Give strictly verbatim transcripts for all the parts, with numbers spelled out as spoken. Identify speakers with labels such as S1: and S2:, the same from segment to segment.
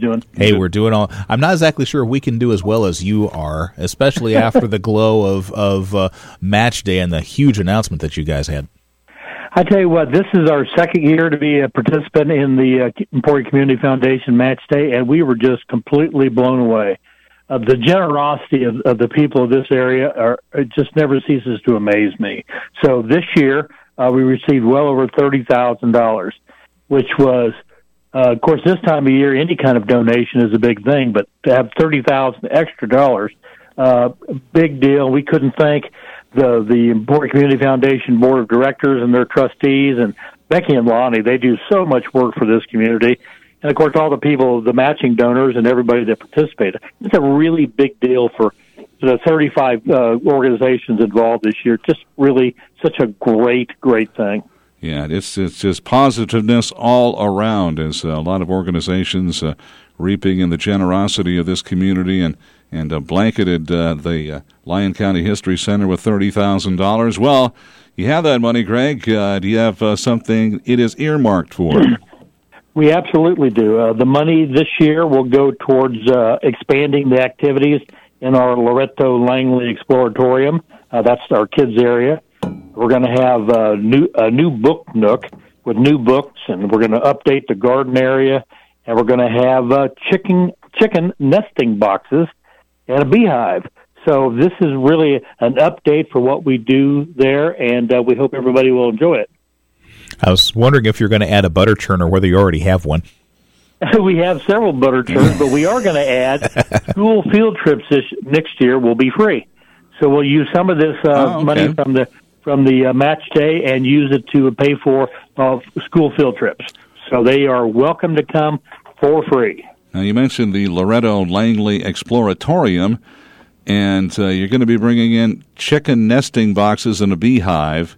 S1: doing?
S2: Hey, we're doing all. I'm not exactly sure we can do as well as you are, especially after the glow of of uh, match day and the huge announcement that you guys had.
S1: I tell you what, this is our second year to be a participant in the uh, Emporia Community Foundation Match Day, and we were just completely blown away. Uh, the generosity of, of the people of this area are it just never ceases to amaze me. So this year uh, we received well over thirty thousand dollars, which was, uh, of course, this time of year any kind of donation is a big thing, but to have thirty thousand extra dollars, uh, big deal. We couldn't thank the the Emporia Community Foundation Board of Directors and their trustees, and Becky and Lonnie. They do so much work for this community. And, of course, all the people, the matching donors and everybody that participated. It's a really big deal for the thirty-five uh, organizations involved this year. Just really such a great, great thing.
S3: Yeah, it's it's just positiveness all around as a lot of organizations uh, reaping in the generosity of this community and, and uh, blanketed uh, the uh, Lyon County History Center with thirty thousand dollars. Well, you have that money, Greg. Uh, do you have uh, something it is earmarked for?
S1: We absolutely do. Uh, the money this year will go towards uh, expanding the activities in our Loretto Langley Exploratorium. Uh, that's our kids' area. We're going to have a new, a new book nook with new books, and we're going to update the garden area, and we're going to have uh, chicken chicken nesting boxes and a beehive. So this is really an update for what we do there, and uh, we hope everybody will enjoy it.
S2: I was wondering if you're going to add a butter churn or whether you already have one.
S1: We have several butter churns, but we are going to add school field trips this next year will be free. So we'll use some of this uh,
S3: oh, okay.
S1: money from the from the uh, match day and use it to pay for uh, school field trips. So they are welcome to come for free.
S3: Now, you mentioned the Loretto Langley Exploratorium, and uh, you're going to be bringing in chicken nesting boxes and a beehive.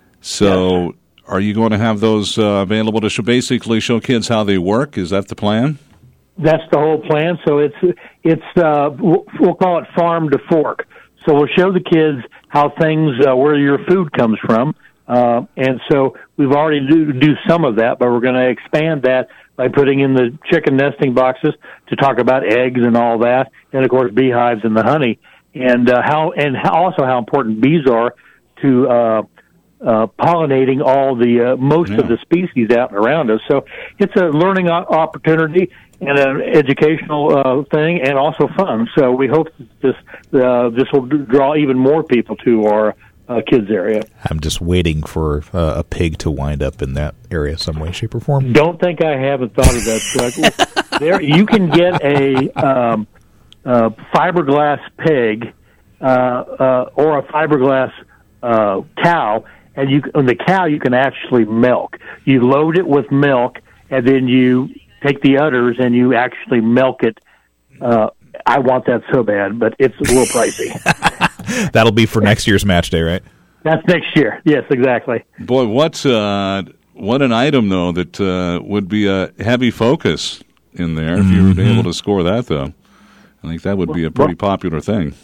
S3: So... Yes. Are you going to have those uh, available to show, basically show kids how they work? Is that the plan?
S1: That's the whole plan. So it's it's uh, we'll call it farm to fork. So we'll show the kids how things uh, where your food comes from, uh, and so we've already do do some of that, but we're going to expand that by putting in the chicken nesting boxes to talk about eggs and all that, and of course beehives and the honey, and uh, how and how, also how important bees are to. Uh, Uh, pollinating all the uh, most yeah. of the species out and around us. So it's a learning opportunity and an educational uh, thing, and also fun. So we hope this uh, this will draw even more people to our uh, kids area.
S2: I'm just waiting for uh, a pig to wind up in that area some way, shape, or form.
S1: Don't think I haven't thought of that, Chuck. There, you can get a um, uh, fiberglass pig uh, uh, or a fiberglass uh, cow. And you, on the cow, you can actually milk. You load it with milk, and then you take the udders and you actually milk it. Uh, I want that so bad, but it's a little pricey.
S2: That'll be for next year's match day, right?
S1: That's next year. Yes, exactly.
S3: Boy, what uh, what an item though that uh, would be a heavy focus in there if you were
S2: Mm-hmm.
S3: able to score that though. I think that would be a pretty popular thing.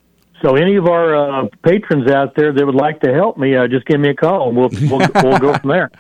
S1: So any of our uh, patrons out there that would like to help me, uh, just give me a call, and we'll we'll, we'll go from there.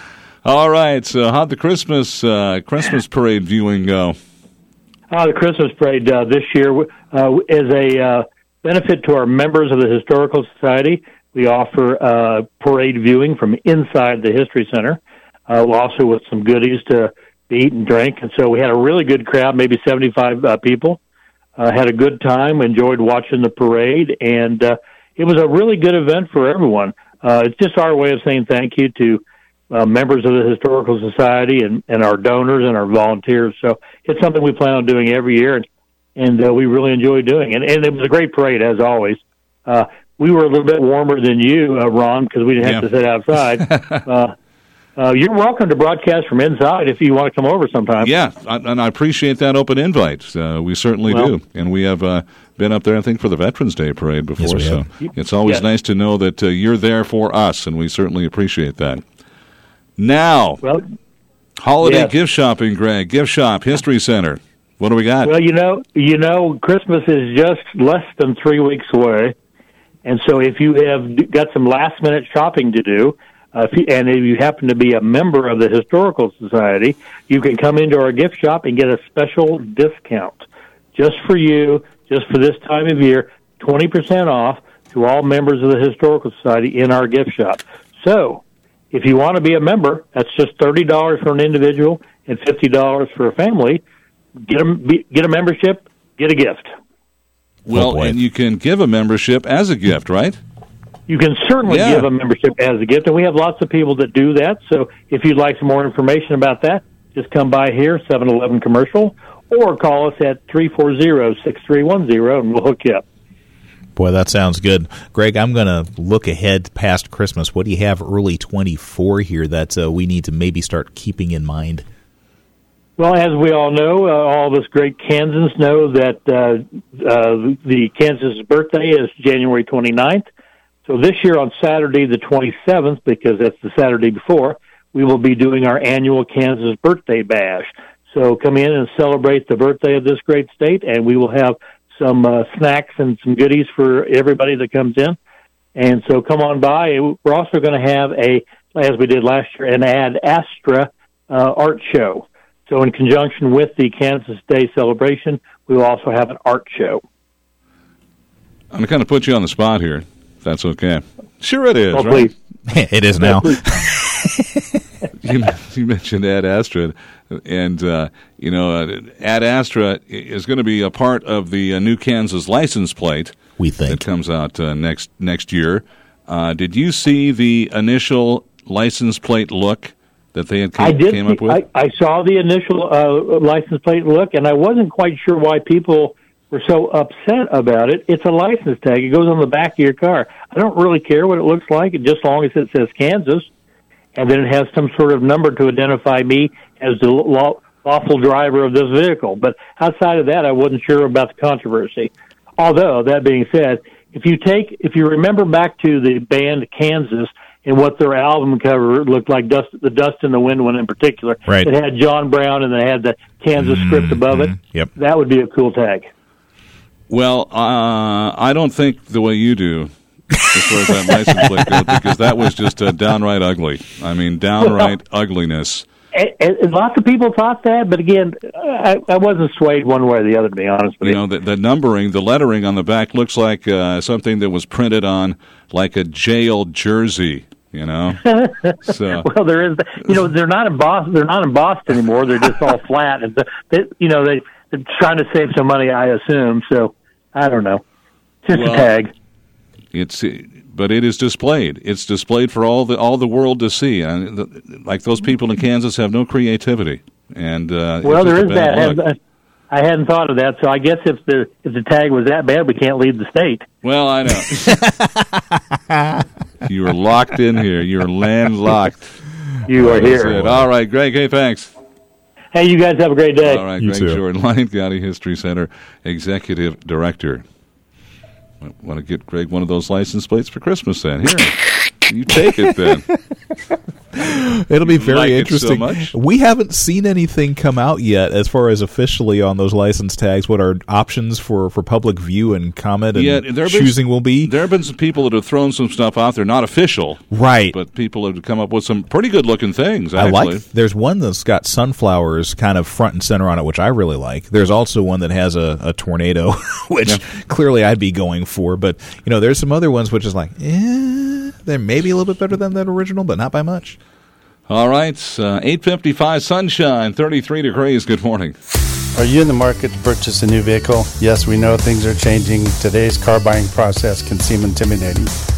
S3: All right. So how'd the Christmas uh, Christmas parade viewing go?
S1: Uh, the Christmas parade uh, this year uh, is a uh, benefit to our members of the Historical Society. We offer uh, parade viewing from inside the History Center, uh, also with some goodies to eat and drink. And so we had a really good crowd, maybe seventy-five uh, people. Uh, had a good time, enjoyed watching the parade, and uh, it was a really good event for everyone. Uh, it's just our way of saying thank you to uh, members of the Historical Society and, and our donors and our volunteers. So it's something we plan on doing every year, and, and uh, we really enjoy doing. And, and it was a great parade, as always. Uh, we were a little bit warmer than you, uh, Ron, because we didn't have yeah. to sit outside. uh, Uh, you're welcome to broadcast from inside if you want to come over sometime.
S3: Yeah, and I appreciate that open invite. Uh, we certainly well, do. And we have uh, been up there, I think, for the Veterans Day parade before.
S2: Yes,
S3: so it's always yes. nice to know that uh, you're there for us, and we certainly appreciate that. Now,
S1: well,
S3: holiday
S1: yes.
S3: gift shopping, Greg. Gift shop, History Center. What do we got?
S1: Well, you know, you know, Christmas is just less than three weeks away. And so if you have got some last-minute shopping to do, Uh, if you, and if you happen to be a member of the Historical Society, you can come into our gift shop and get a special discount just for you, just for this time of year, twenty percent off to all members of the Historical Society in our gift shop. So, if you want to be a member, that's just thirty dollars for an individual and fifty dollars for a family. Get a, get a membership, get a gift.
S3: Well, and you can give a membership as a gift, right?
S1: You can certainly
S3: yeah.
S1: give a membership as a gift, and we have lots of people that do that. So if you'd like some more information about that, just come by here, seven eleven Commercial, or call us at three four zero, six three one zero, and we'll hook you up.
S2: Boy, that sounds good. Greg, I'm going to look ahead past Christmas. What do you have early twenty-four here that uh, we need to maybe start keeping in mind?
S1: Well, as we all know, uh, all of us great Kansans know that uh, uh, the Kansas birthday is January twenty-ninth. So this year on Saturday the twenty-seventh, because that's the Saturday before, we will be doing our annual Kansas Birthday Bash. So come in and celebrate the birthday of this great state, and we will have some uh, snacks and some goodies for everybody that comes in. And so come on by. We're also going to have a, as we did last year, an Ad Astra uh, art show. So in conjunction with the Kansas Day celebration, we will also have an art show.
S3: I'm going to kind of put you on the spot here, if that's okay. Sure it is,
S1: oh,
S3: right?
S2: It is now.
S3: you, you mentioned Ad Astra, and, uh, you know, uh, Ad Astra is going to be a part of the uh, new Kansas license plate.
S2: We think.
S3: That comes out uh, next next year. Uh, did you see the initial license plate look that they had came,
S1: I did
S3: came
S1: see,
S3: up with?
S1: I, I saw the initial uh, license plate look, and I wasn't quite sure why people were so upset about it. It's a license tag. It goes on the back of your car. I don't really care what it looks like, just as long as it says Kansas, and then it has some sort of number to identify me as the law, lawful driver of this vehicle. But outside of that, I wasn't sure about the controversy. Although, that being said, if you take, if you remember back to the band Kansas and what their album cover looked like, Dust, the Dust in the Wind one in particular,
S2: right.
S1: It had John Brown and it had the Kansas mm-hmm. script above it.
S2: Yep.
S1: That would be a cool tag.
S3: Well, uh, I don't think the way you do as far as that license plate goes, because that was just uh, downright ugly. I mean, downright well, ugliness.
S1: And, and lots of people thought that, but again, I, I wasn't swayed one way or the other, to be honest with you.
S3: You know, the, the numbering, the lettering on the back looks like uh, something that was printed on like a jail jersey. You know, so
S1: well, there is. You know, they're not embossed. They're not embossed anymore. They're just all flat, and they, you know, they they're trying to save some money, I assume. So I don't know. Just well, a tag.
S3: It's. But it is displayed. It's displayed for all the all the world to see. And the, like those people in Kansas have no creativity. And uh,
S1: well, there is that.
S3: Look.
S1: I hadn't thought of that. So I guess if the if the tag was that bad, we can't leave the state.
S3: Well, I know. You are locked in here. You're landlocked.
S1: You are here.
S3: It. All right, Greg. Hey, thanks.
S1: Hey, you guys have a great day.
S3: All right,
S2: you
S3: Greg
S2: too.
S3: Jordan, Lyon County History Center Executive Director. I want to get Greg one of those license plates for Christmas then. Here, you take it then.
S2: It'll be very
S3: like
S2: interesting.
S3: So much?
S2: We haven't seen anything come out yet as far as officially on those license tags, what our options for, for public view and comment and
S3: yeah, there
S2: choosing
S3: been,
S2: will be.
S3: There have been some people that have thrown some stuff out there, not official.
S2: Right.
S3: But people have come up with some pretty good-looking things, actually.
S2: I like, there's one that's got sunflowers kind of front and center on it, which I really like. There's also one that has a, a tornado, which yeah. clearly I'd be going for. But, you know, there's some other ones which is like, eh, they're maybe a little bit better than that original, but not by much.
S3: All right, uh, eight fifty-five, sunshine, thirty-three degrees. Good morning.
S4: Are you in the market to purchase a new vehicle? Yes, we know things are changing. Today's car buying process can seem intimidating.